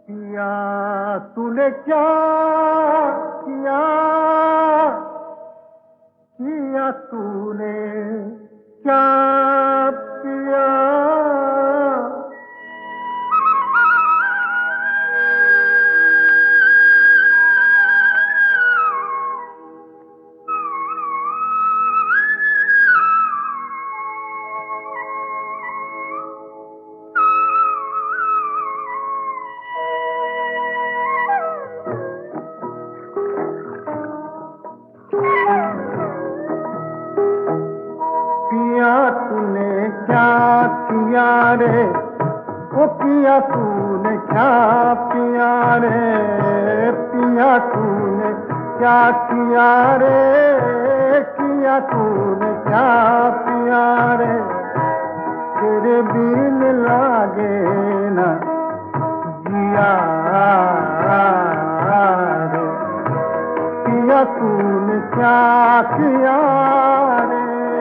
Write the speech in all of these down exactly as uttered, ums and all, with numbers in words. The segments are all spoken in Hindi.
किया तूने क्या किया, किया तूने क्या किया। किया तूने क्या किया रे, वो किया तूने क्या किया रे, पिया तूने क्या किया रे, किया तूने क्या पिया रे। तेरे बिन लागे ना जिया रे, पिया तूने क्या किया रे।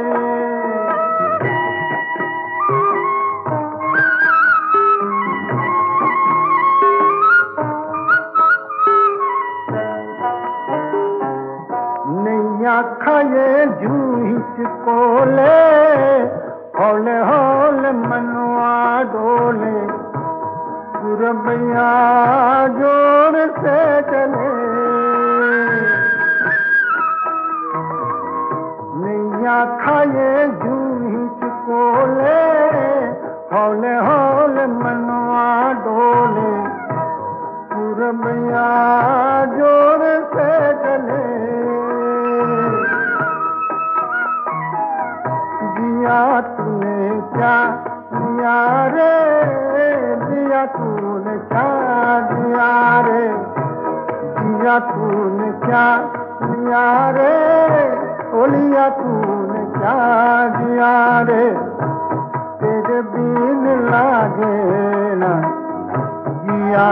नैया खाए जूहिच कोले, हौले हौले मनवा डोले, गुरबैया जोर से चले। नैया खाए जूहिच कोले, हौले हौले मनवा डोले, गुरबैया जोर से चले। दिया तूने क्या दिया रे, दिया तूने क्या दिया रे, दिया तूने क्या दिया रे, ओलिया तूने क्या दिया रे। तेरे बिन लागे ना जिया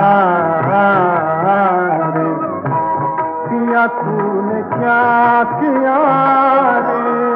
रे, किया तूने क्या किया रे।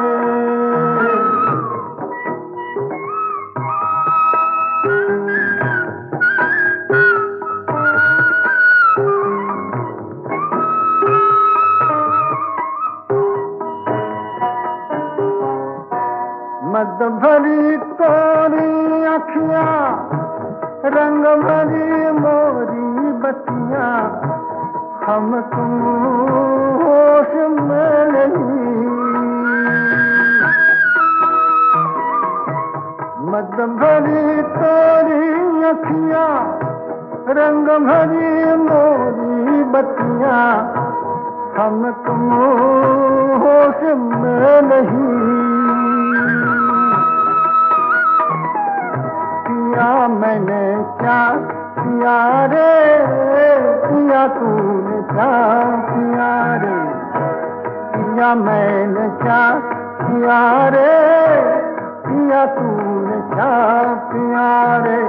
मद भरी तोरी अखियां, रंग भरी मोरी बतियां, हम तुम होश में नहीं। मद भरी तोरी अखियां, रंग भरी मोरी बतियां, हम तुम होश में नहीं। किया मैंने क्या किया रे, किया तूने क्या किया रे, किया मैंने क्या किया रे, किया तूने क्या किया रे।